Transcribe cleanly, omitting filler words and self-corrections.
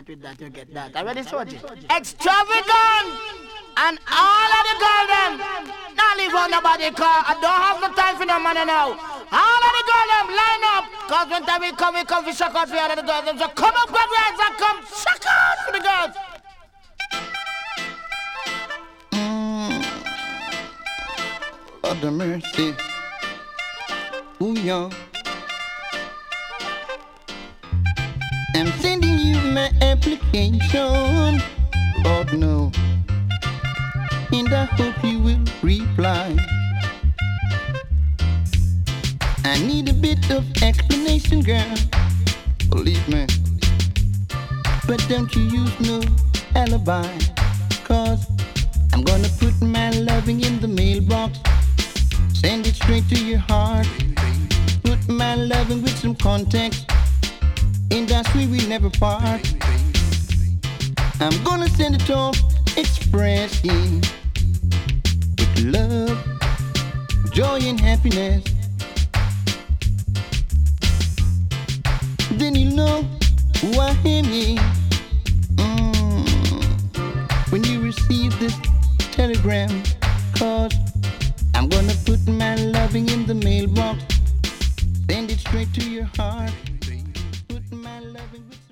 Start with that, you get that. Already Soji? Extravagant! And all of the girls them, not leave on nobody car. I don't have no time for no money now. All of the girls them, line up. Cause when time we come for shock out for all of the girls them. So come up, grab your hands and come shock out for the girls. Lord have mercy. Ooh, young. I'm sending you my application, Lord no, and I hope you will reply. I need a bit of explanation, girl, believe me, but don't you use no alibi, cause I'm gonna put my loving in the mailbox, send it straight to your heart, put my loving with some context. Industry we never part. I'm gonna send it off expressing with love, joy and happiness. Then you know who I am. When you receive this telegram, cause I'm gonna put my loving in the mailbox, send it straight to your heart. My loving with